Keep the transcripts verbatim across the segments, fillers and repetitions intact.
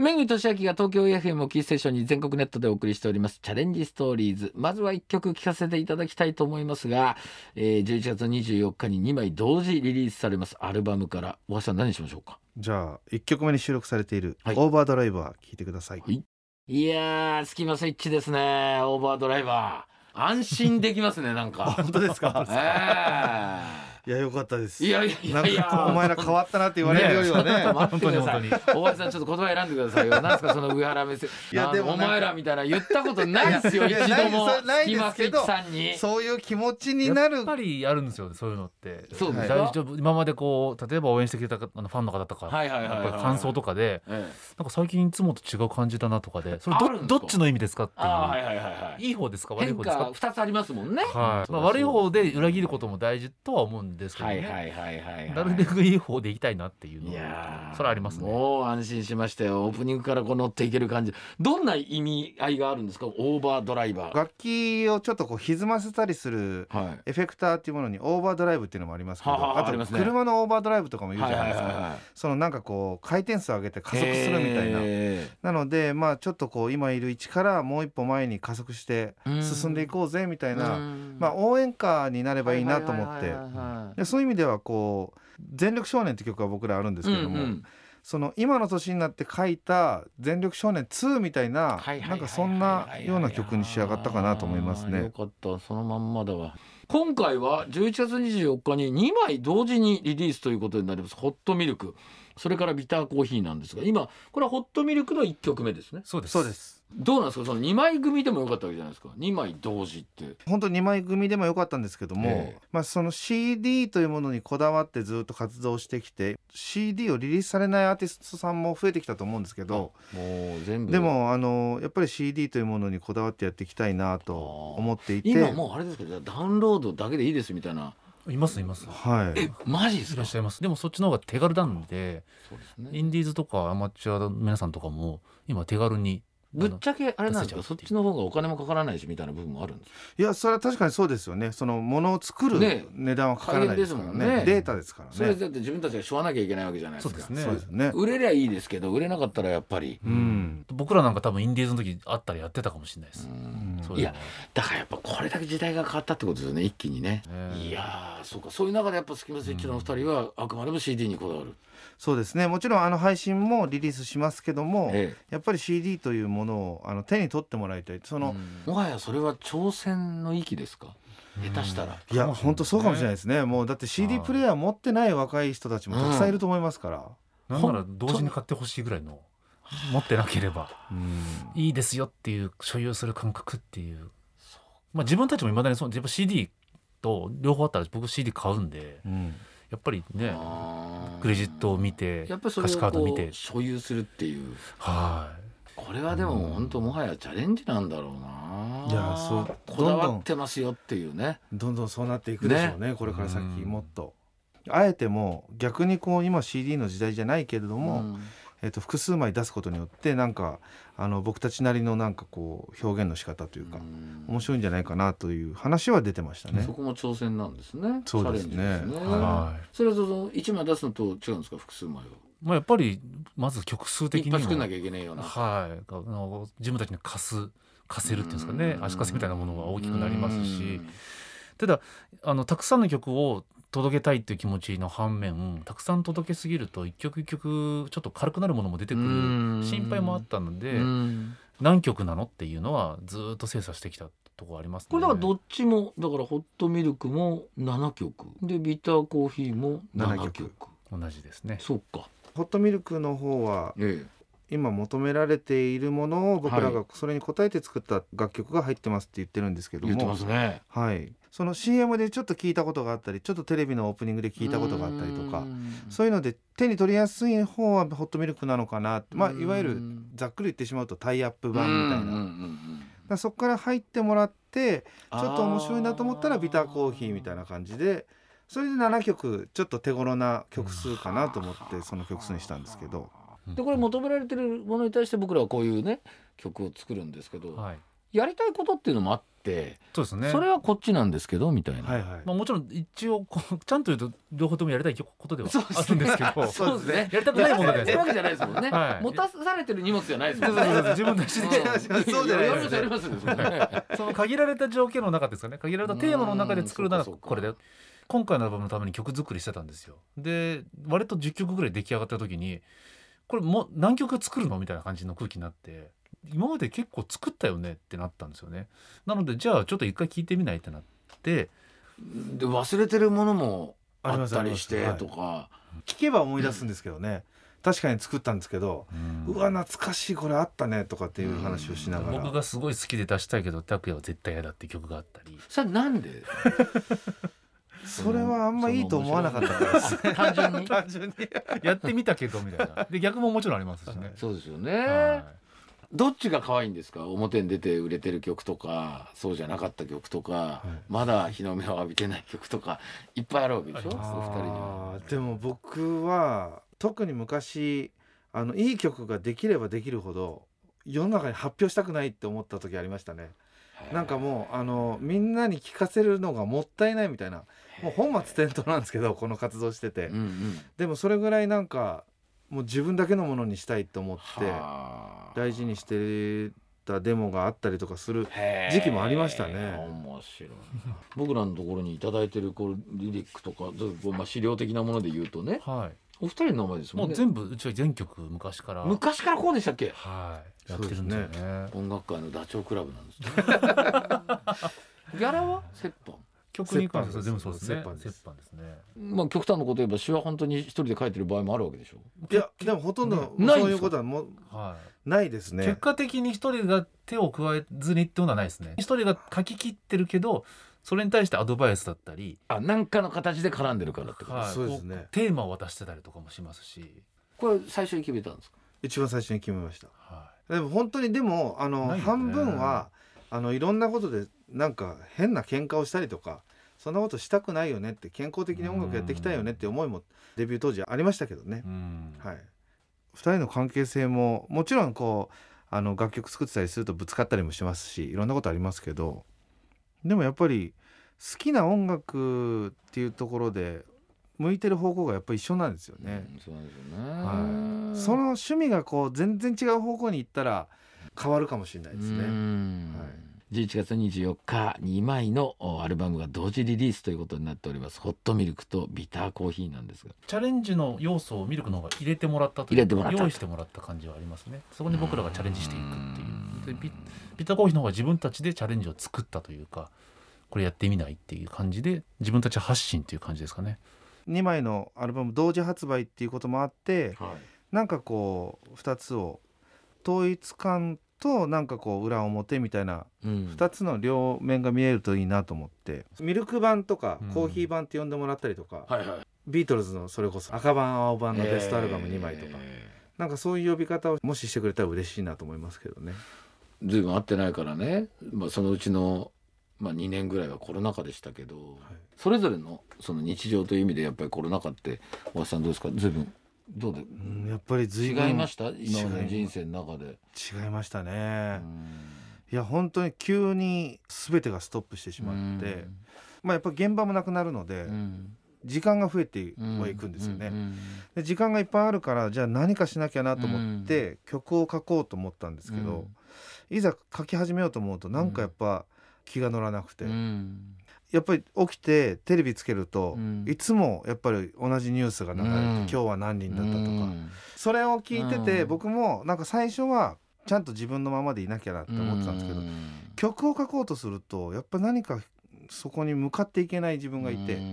めぐみとしあきが東京 エフエム をキーステーションに全国ネットでお送りしておりますチャレンジストーリーズ。まずはいっきょく聴かせていただきたいと思いますが、えー、じゅういちがつにじゅうよっかににまい同時リリースされますアルバムから、大橋さん何しましょうか。 じゃあいっきょくめに収録されている、 はい、 オーバードライバー聴いてください。 はい、いやースキマスイッチですね。オーバードライバー安心できますねなんか本当ですか。 えーいや良かったです。 いやいやいやいや、 なんかお前ら変わったなって言われるよりはね。 待ってください。大橋さんちょっと言葉選んでくださいよ。なんですかその上原目線。いやでもお前らみたいな言ったことないですよ一度も。 ないですけど、 さんにそういう気持ちになる。 やっぱりあるんですよそういうのって。 そうですか。 大丈夫。今までこう例えば応援してくれたあのファンの方とか、 はいはいはいはい、 感想とかで、ええ、なんか最近いつもと違う感じだなとかで、それ ど, どっちの意味ですかっていう。 あ、はいはいはいはい、 いい方ですか悪い方ですか。 変化ふたつありますもんね。 はい、まあ、悪い方で裏切ることも大事とは思うんですけどね。はいはいはいはい、なるべくいい方でいきたいなっていうのは、いやそれありますね。 もう安心しましたよ。オープニングからこう乗っていける感じ。どんな意味合いがあるんですかオーバードライバー。 楽器をちょっとこう歪ませたりするエフェクターっていうものにオーバードライブっていうのもありますけど、 ははあと車のオーバードライブとかも言うじゃないですか、 はいはいはいはい、 そのなんかこう回転数上げて加速するみたいな。なのでまあちょっとこう今いる位置からもう一歩前に加速して進んでいこうぜみたいな、まあ応援歌になればいいなと思って、でそういう意味ではこう全力少年って曲は僕らあるんですけども、うんうん、その今の年になって書いた全力少年ツーみたいな、なんかそんなような曲に仕上がったかなと思いますね。 よかった、そのまんまだわ。今回はじゅういちがつにじゅうよっかににまい同時にリリースということになります。ホットミルク、それからビターコーヒーなんですが、今これはホットミルクのいっきょくめですね。 そうです、 そうです。 どうなんですかそのにまい組でもよかったわけじゃないですか。にまい同時って本当ににまい組でもよかったんですけども、えーまあ、その シーディー というものにこだわってずっと活動してきて シーディー をリリースされないアーティストさんも増えてきたと思うんですけど、 もう全部でもあのやっぱり シーディー というものにこだわってやっていきたいなと思っていて、 今もうあれですけどダウンロードだけでいいですみたいな。 いますいます、 はい、 えマジですか。 いらっしゃいます。でもそっちの方が手軽なんで、そうですね、インディーズとかアマチュアの皆さんとかも今手軽にぶっちゃけあれなんですか、そっちの方がお金もかからないしみたいな部分もあるんですか。 いやそれは確かにそうですよね。そのものを作る値段はかからないですから ね, ねデータですからね。 それだって自分たちがしょわなきゃいけないわけじゃないですか。 そうですね、 そうですね。 売れりゃいいですけど売れなかったらやっぱり、 うん、僕らなんか多分インディーズの時あったらやってたかもしれないです。 うん、いやだからやっぱこれだけ時代が変わったってことですよね一気にね。いやそうか、そういう中でやっぱスキマスイッチのお二人はあくまでも シーディー にこだわる。 そうですね、もちろんあの配信もリリースしますけども、ええ、やっぱり シーディー というものをあの手に取ってもらいたい。そのもはやそれは挑戦の域ですか、下手したら。 いや本当そうかもしれないですね。もうだって シーディー プレイヤー持ってない若い人たちもたくさんいると思いますから、 うん、なんなら同時に買ってほしいぐらいの、持ってなければいいですよっていう所有する感覚っていう、まあ、自分たちもいまだにそう。やっぱ シーディー と両方あったら僕 シーディー 買うんで、うん、やっぱりねクレジットを見てやっぱりそれを歌詞カード見て所有するっていう、 はい、 これはでも本当もはやチャレンジなんだろうな。 いやそうこだわってますよっていうね。 どんどんそうなっていくでしょうね、ねこれから先もっと。あえても逆にこう今 シーディー の時代じゃないけれども、うんえー、と複数枚出すことによってなんかあの僕たちなりのなんかこう表現の仕方というか、うん、面白いんじゃないかなという話は出てましたね。 そこも挑戦なんですね。 そうですね。 チャレンジですね、はい、それはそのいちまい出すのと違うんですか複数枚は。 まあ、やっぱりまず曲数的にもいっぱい作んなきゃいけないような、 はい、あの自分たちに貸す貸せるっていうんですかね、足かせみたいなものが大きくなりますし、ただあのたくさんの曲を届けたいっていう気持ちの反面、たくさん届けすぎると一曲一曲ちょっと軽くなるものも出てくる心配もあったので、何曲なのっていうのはずっと精査してきたところありますね。 これだからどっちもだからホットミルクもななきょくでビターコーヒーもななきょく同じですね。 そうか。 ホットミルクの方は、ええ今求められているものを僕らがそれに応えて作った楽曲が入ってますって言ってるんですけども、 言ってますね、 はい、その シーエム でちょっと聞いたことがあったり、ちょっとテレビのオープニングで聞いたことがあったりとか、そういうので手に取りやすい方はホットミルクなのかな、まあ、いわゆるざっくり言ってしまうとタイアップ版みたいな、だそこから入ってもらってちょっと面白いなと思ったらビターコーヒーみたいな感じで、それでななきょくちょっと手頃な曲数かなと思ってその曲数にしたんですけど、 でこれ求められてるものに対して僕らはこういうね曲を作るんですけど、はい、 やりたいことっていうのもあって、 そうですね、 それはこっちなんですけどみたいな、 はいはい、 まあ、もちろん一応こうちゃんと言うと両方ともやりたいことではあるんですけど、 そうですね、 やりたくないものじゃないですか。 やりたいわけじゃないですもんね、 はい、 持たされてる荷物じゃないですもんね。 そうそうそう自分たちでそうじゃないですね。 やりますやりますね。 その限られた条件の中ですかね、限られたテーマの中で作るならそうかそうかこれで、今回のアルバムのために曲作りしてたんですよ。で割とじゅっきょくぐらい出来上がった時に、これもう何曲作るのみたいな感じの空気になって、今まで結構作ったよねってなったんですよね。なのでじゃあちょっと一回聴いてみないってなって、 で忘れてるものもあったりしてとか、 はい、聞けば思い出すんですけどね、確かに作ったんですけど、うん、うわ懐かしいこれあったねとかっていう話をしながら、 僕がすごい好きで出したいけど拓也は絶対嫌だって曲があったり、 それなんでそれはあんまいいと思わなかったからです単純に単純にやってみたけどみたいなで、逆ももちろんありますしね。 そうですよね、 はい、 どっちが可愛いんですか、表に出て売れてる曲とかそうじゃなかった曲とか、はい、まだ日の目を浴びてない曲とかいっぱいあるわけでしょ、お二人には。 でも僕は特に昔あのいい曲ができればできるほど世の中に発表したくないって思った時ありましたね。なんかもうあのみんなに聞かせるのがもったいないみたいな、もう本末転倒なんですけどこの活動してて、うんうん、でもそれぐらいなんかもう自分だけのものにしたいと思って大事にしてたデモがあったりとかする時期もありましたね。 面白い僕らのところにいただいてるこうリリックとか、まあ、資料的なもので言うとね、はい、お二人の名前ですもんね。 もう全部うちは全曲昔から昔からこうでしたっけ。 はい、やってるんだよね。 音楽界のダチョウ倶楽部なんですねギャラは折半、 曲に関しては全部そうですね。折半ですね。 まあ極端なこと言えば詩は本当に一人で書いてる場合もあるわけでしょ。 いやでもほとんどそういうことはもうないですね。 結果的に一人が手を加えずにっていうのはないですね。一人が書き切ってるけどそれに対してアドバイスだったり、 あ、何かの形で絡んでるからってこと、 はい、そうですね。テーマを渡してたりとかもしますし。 これ最初に決めたんですか。 一番最初に決めました、はい、でも本当にでもあの、ね、半分はあのいろんなことでなんか変な喧嘩をしたりとかそんなことしたくないよねって、健康的に音楽やっていきたいよねって思いもデビュー当時ありましたけどね、はい、ふたりの関係性ももちろんこうあの楽曲作ってたりするとぶつかったりもしますしいろんなことありますけど、でもやっぱり好きな音楽っていうところで向いてる方向がやっぱり一緒なんですよね、うん、そうなんですよね、はい、その趣味がこう全然違う方向に行ったら変わるかもしれないですね。うん、 はい、じゅういちがつにじゅうよっかにまいのアルバムが同時リリースということになっております。ホットミルクとビターコーヒーなんですが、 チャレンジの要素をミルクの方が入れてもらったというか用意してもらった感じはありますね。そこに僕らがチャレンジしていくっていうで ビ, ビターコーヒーの方が自分たちでチャレンジを作ったというか、これやってみないっていう感じで自分たち発信っていう感じですかね。 にまいのアルバム同時発売っていうこともあって、はい、なんかこうふたつを統一感となんかこう裏表みたいなふたつの両面が見えるといいなと思って、うん、ミルク版とかコーヒー版って呼んでもらったりとか、うんはいはい、ビートルズのそれこそ赤版青版のベストアルバムにまいとか、えー、なんかそういう呼び方をもししてくれたら嬉しいなと思いますけどね。 ずいぶん会ってないからね、まあ、そのうちのまあ、にねんぐらいはコロナ禍でしたけど、はい、それぞれのその日常という意味でやっぱりコロナ禍って大橋さんどうですか。ずいぶんどうで、うん、 やっぱり随分違いました。今までの人生の中で違いましたね。いや本当に急に全てがストップしてしまって、まあ、やっぱ現場もなくなるので時間が増えてはいくんですよね。で時間がいっぱいあるからじゃあ何かしなきゃなと思って曲を書こうと思ったんですけど、いざ書き始めようと思うとなんかやっぱ気が乗らなくて、うん、やっぱり起きてテレビつけると、うん、いつもやっぱり同じニュースが流れて、うん、今日は何人だったとか、うん、それを聞いてて、うん、僕もなんか最初はちゃんと自分のままでいなきゃなって思ってたんですけど、うん、曲を書こうとするとやっぱ何かそこに向かっていけない自分がいて、うん、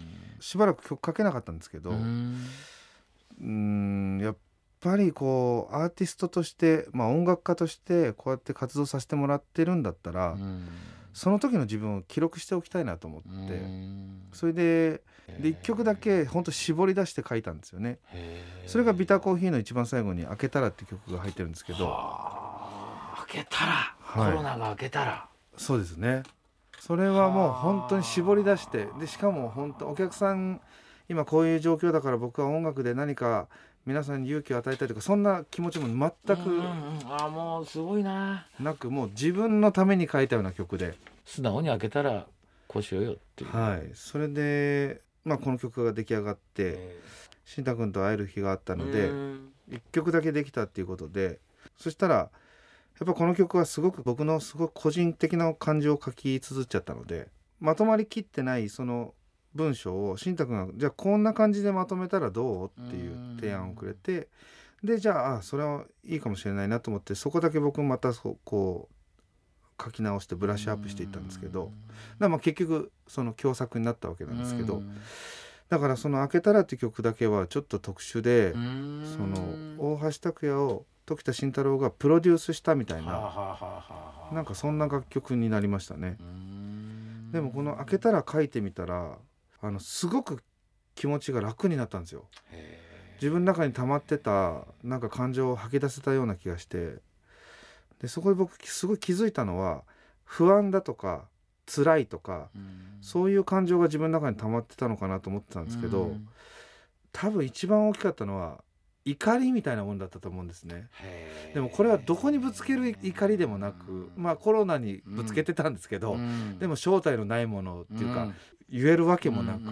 しばらく曲書けなかったんですけど、うん、うーんやっぱりこうアーティストとして、まあ、音楽家としてこうやって活動させてもらってるんだったら、うん、その時の自分を記録しておきたいなと思って、うん、それで、でいっきょくだけ本当絞り出して書いたんですよね。それがビターコーヒーの一番最後に開けたらって曲が入ってるんですけど、 開けたら、はい、コロナが開けたら、 そうですね。それはもう本当に絞り出して、でしかも本当お客さん今こういう状況だから僕は音楽で何か皆さんに勇気を与えたいとかそんな気持ちも全く、 うんうんうん、あもうすごいな。 なくもう自分のために書いたような曲で素直に開けたらこうしようよっていう、 はい、それで、まあ、この曲が出来上がって、えー、慎太君と会える日があったのでいっきょくだけできたっていうことで、そしたらやっぱこの曲はすごく僕のすごく個人的な感情を書き綴っちゃったので、まとまりきってないその文章を慎太君がじゃあこんな感じでまとめたらどうっていう提案をくれて、でじゃあ、あそれはいいかもしれないなと思ってそこだけ僕またそこう書き直してブラッシュアップしていったんですけど、だからまあ結局その共作になったわけなんですけど、だからその「開けたら」っていう曲だけはちょっと特殊で、その大橋拓也を時田慎太郎がプロデュースしたみたいな、なんかそんな楽曲になりましたね。でもこの「開けたら」書いてみたらあのすごく気持ちが楽になったんですよ。自分の中に溜まってたなんか感情を吐き出せたような気がして、でそこで僕すごい気づいたのは不安だとか辛いとか、うん、そういう感情が自分の中に溜まってたのかなと思ってたんですけど、うん、多分一番大きかったのは怒りみたいなもんだったと思うんですね。でもこれはどこにぶつける怒りでもなく、まあコロナにぶつけてたんですけど、うん、でも正体のないものっていうか、うん、言えるわけもなく、うん、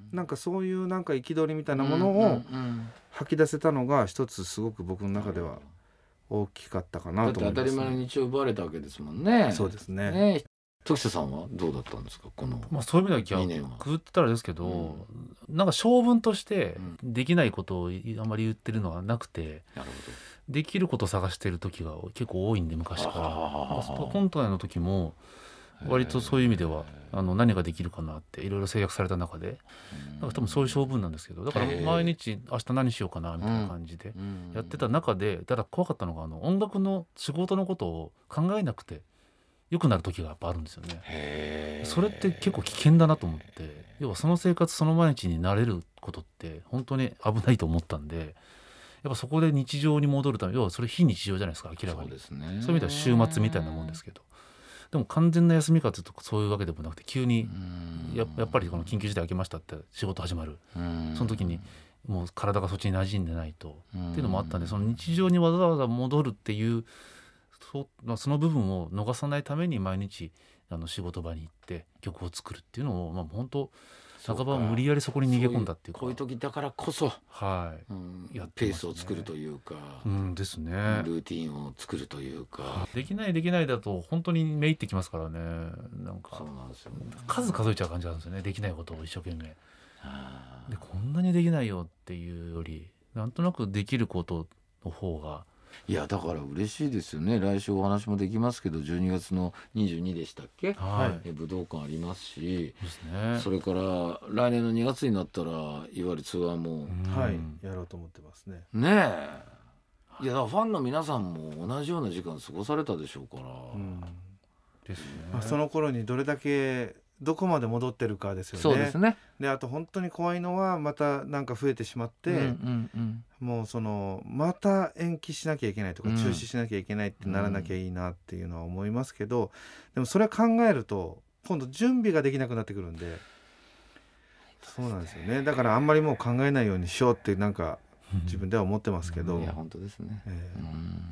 なんかそういうなんか憤りみたいなものを吐き出せたのが一つすごく僕の中では大きかったかなと思います、ね、 だって当たり前の日を奪われたわけですもんね。 そうですね。 ね、時田さんはどうだったんですかこのにねんは。 まあ、そういう意味では逆って言ったらですけど、うん、なんか性分としてできないことをあんまり言ってるのはなくて、うん、なるほど、できることを探してる時が結構多いんで昔から、まあ、今回の時も割とそういう意味ではあの何ができるかなっていろいろ制約された中で、なんか多分そういう性分なんですけど、だから毎日明日何しようかなみたいな感じでやってた中で、ただ怖かったのがあの音楽の仕事のことを考えなくて良くなる時がやっぱあるんですよね。それって結構危険だなと思って、要はその生活その毎日になれることって本当に危ないと思ったんで、やっぱそこで日常に戻るため、要はそれ非日常じゃないですか、明らかに。そうですね。そういう意味では週末みたいなもんですけど、でも完全な休みかというとそういうわけでもなくて、急に や, やっぱりこの緊急事態明けましたって仕事始まる、その時にもう体がそっちに馴染んでないとっていうのもあったんで、その日常にわざわざ戻るっていう そ, その部分を逃さないために毎日あの仕事場に行って曲を作るっていうのを、まあ、本当半ば無理やりそこに逃げ込んだっていうか、 こういう時だからこそ、 はい、 うん、やってますね、ペースを作るというか、 うんですね、 ルーティンを作るというか、 できないできないだと本当にめいってきますからね。なんかそうなんですよ、ね、 数数えちゃう感じなんですよね、できないことを一生懸命で、こんなにできないよっていうよりなんとなくできることの方が、 いやだから嬉しいですよね。来週お話もできますけどじゅうにがつのにじゅうにでしたっけ、はい、武道館ありますし、ですね、それから来年のにがつになったらいわゆるツアーも、 はい、やろうと思ってますね。 ねえ、いやだからファンの皆さんも同じような時間過ごされたでしょうから、うん、 ですね、まあ、その頃にどれだけどこまで戻ってるかですよね。 そうですね。 であと本当に怖いのはまたなんか増えてしまって、うんうんうん、もうそのまた延期しなきゃいけないとか、うん、中止しなきゃいけないってならなきゃいいなっていうのは思いますけど、でもそれ考えると今度準備ができなくなってくるんで、そうなんですよね。だからあんまりもう考えないようにしようってなんか自分では思ってますけど、 うん、いや本当ですね、えーうん、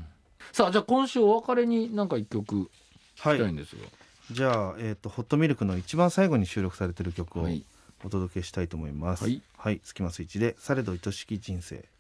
さあじゃあ今週お別れになんか一曲聞きたいんですが、はい、 じゃあ、えーと、ホットミルクの一番最後に収録されている曲をお届けしたいと思います。はい、はい、スキマスイッチでされど愛しき人生。